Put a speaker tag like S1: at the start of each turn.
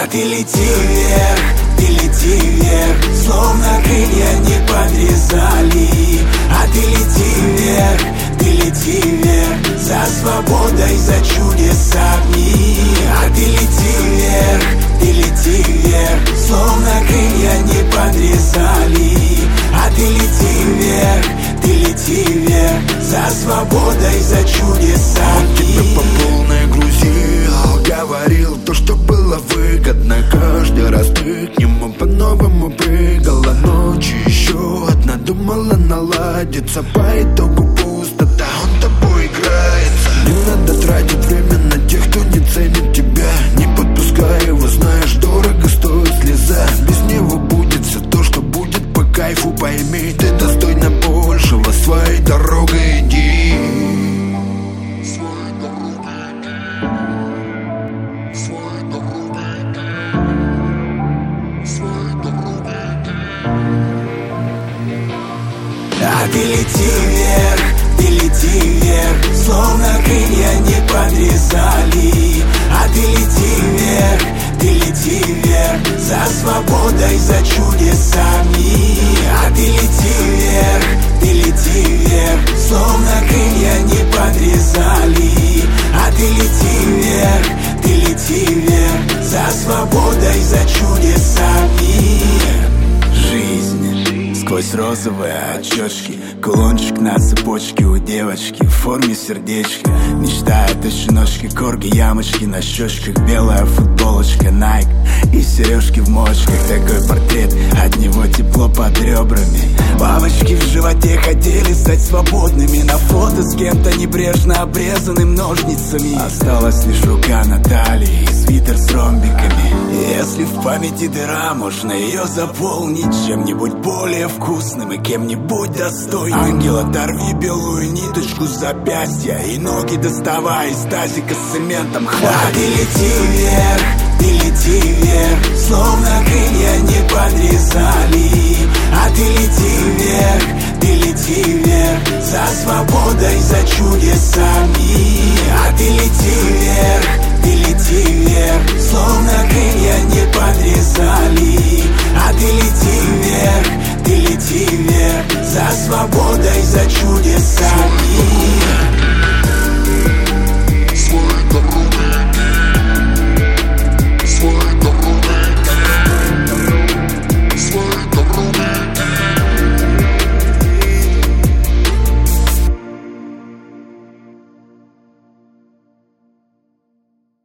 S1: ты лети вверх, ты лети вверх, словно крылья не подрезали. А ты лети вверх, ты лети вверх, за свободой, за чудесами. А ты лети вверх, ты лети вверх, словно крылья не подрезали. А ты лети вверх, ты лети вверх, за свободой, за чудесами.
S2: Он тебя по полной грузил, говорил то, что было выгодно. Каждый раз ты к нему по-новому прыгала. Ночью еще одна думала наладиться, по итогу пустота, он тобой играется. Не надо тратить время на тех, кто не ценит тебя. Не подпускай его, знаешь, дорого стоит слеза. Без него будет все то, что будет по кайфу. Пойми, ты достойна большего, своей дорогой иди.
S1: А ты лети вверх, ты лети вверх, словно крылья не подрезали. А ты лети вверх, ты лети вверх, за свободой, за чудесами. А ты лети вверх, ты лети вверх, словно крылья не подрезали. А ты лети вверх, ты лети вверх, за свободой, за чудесами. Жизнь сквозь розовые очечки, кулончик на цепочке у девочки в форме сердечка. Мечтает о щеночке, корги, ямочки на щечках, белая футболочка Nike и сережки в мочках. Такой портрет, от него тепло под ребрами. Бабочки в животе хотели стать свободными. На фото с кем-то небрежно обрезанным ножницами. Осталась лишь рука на талии и свитер с ромбиками. Если в памяти дыра, можно ее заполнить чем-нибудь более вкусным и кем-нибудь достойным. Ангел, оторви белую ниточку с запястья и ноги доставай из тазика с цементом. А ты лети вверх, ты лети вверх, словно крылья